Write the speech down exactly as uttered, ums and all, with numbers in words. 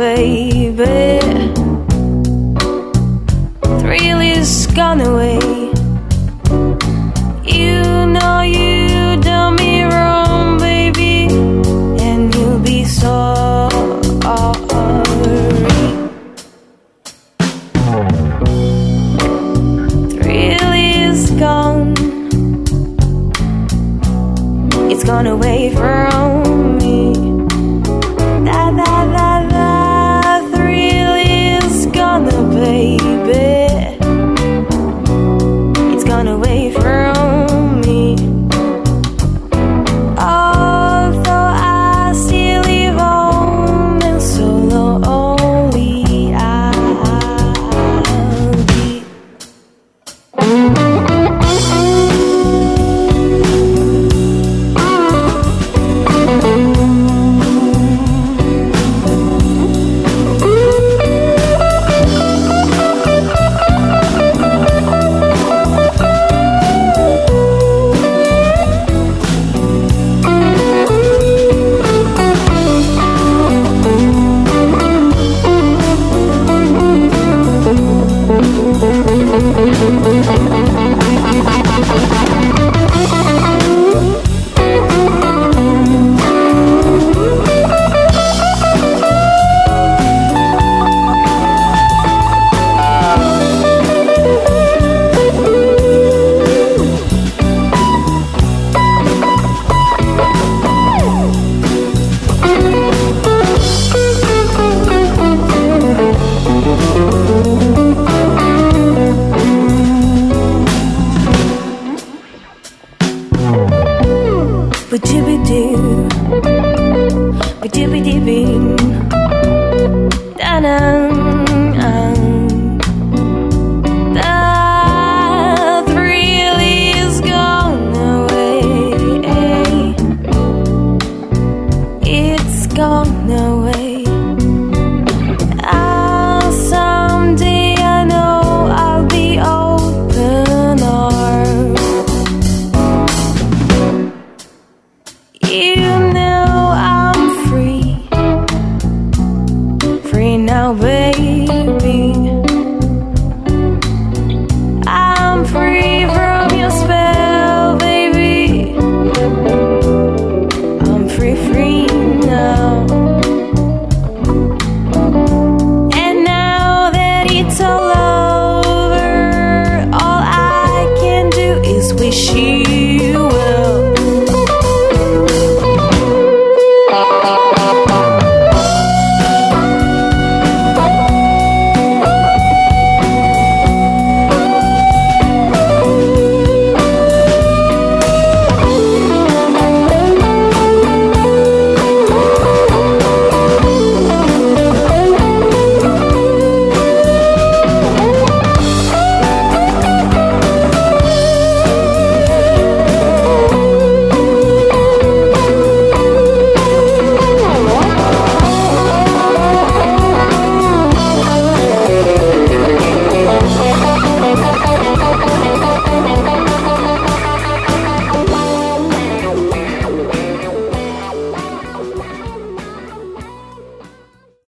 baby. Thrill is gone away. You know you done me wrong, baby, and you'll be sorry. Thrill is gone. It's gone away from me. Da da da da. Thrill is gone, baby. It's gone away from me. Although I still live on, and so lonely I'll be. Ba-dibby-doo, ba-dibby-dibby, da-dum.